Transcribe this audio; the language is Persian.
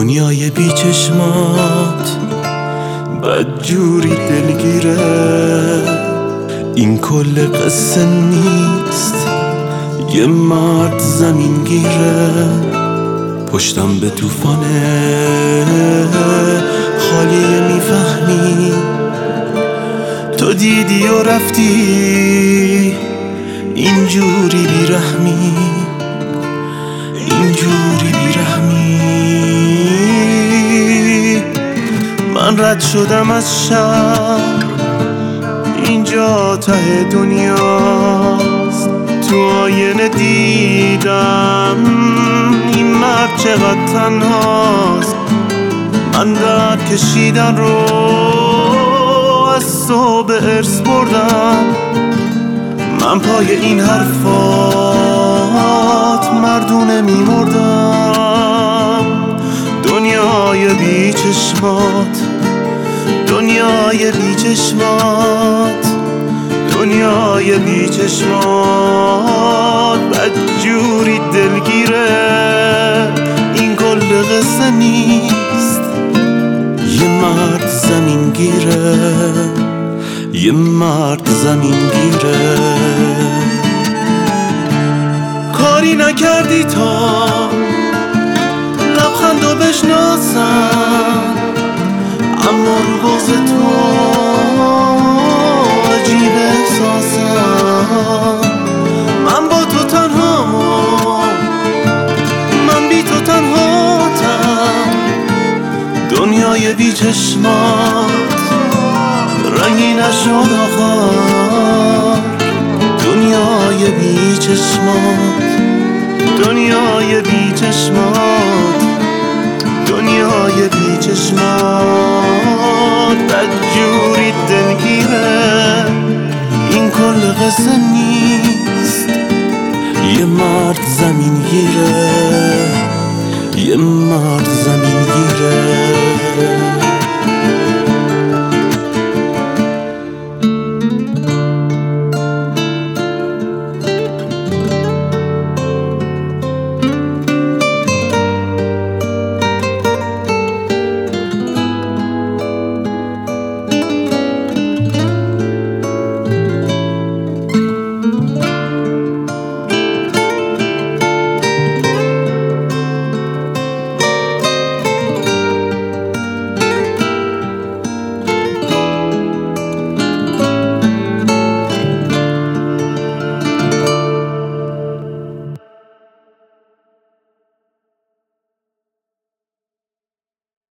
دنیای بی چشمات بدجوری دلگیره، این کل قصه نیست، یه مرد زمین گیره. پشتم به طوفانه خالیه، میفهمی تو دیدی و رفتی، اینجوری بیرحمی، اینجوری بیرحمی. من رد شدم از شهر، اینجا ته دنیاست. تو آینه دیدم این مرد چقدر تنهاست. من درد کشیدن رو از تو به ارث بردم، من پای این حرفات مردونه میمردم. دنیای بی چشمات، دنیای بی چشمات، دنیای بی چشمات بدجوری دلگیره. این کل قصه نیست، یه مرد زمین گیره، یه مرد زمین گیره. کاری نکردی تا لبخندو بشناسم، اما رو باز تو عجیب احساسم. من با تو تنها، من بی تو تنهاتم. دنیای بی چشمات رنگی نشد آخر، دنیای بی چشمات، دنیای بی چشمات، دنیای بی چشمات بدجوری دلگیره. این کل قصه نیست، یه مرد زمین گیره، یه مرد زمین گیره.